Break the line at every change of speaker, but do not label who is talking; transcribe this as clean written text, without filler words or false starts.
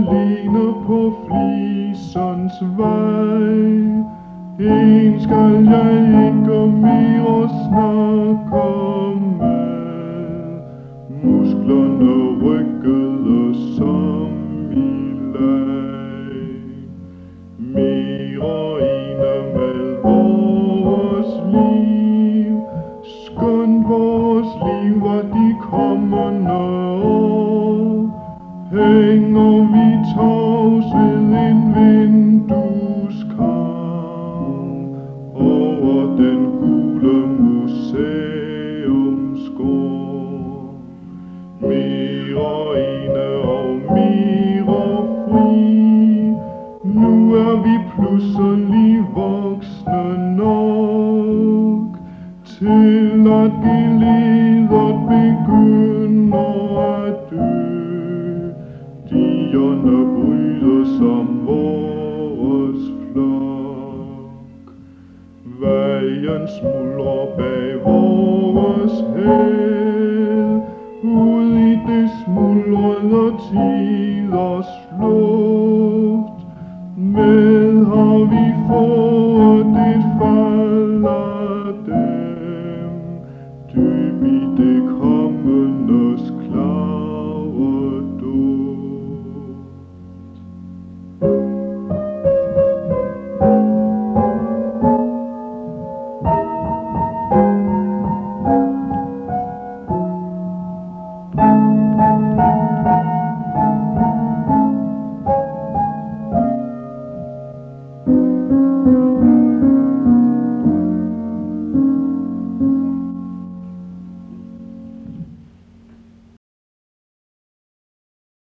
alene på flisens vej. En skal jeg ikke mere snakke med, musklerne rykkede som i leg. Mere ene med vores liv, skønt vores liv var de kommende år. Hænger vi tavs ved en vindueskarm over den gule museumsgård. Mere ene og mere fri, nu er vi pludselig voksne nok til at glædet begynder at dø. Dierne bryder som vores flok. Vejen smuldrer bag vores hæl, ud i det smuldrede tiders luft. Med har vi fået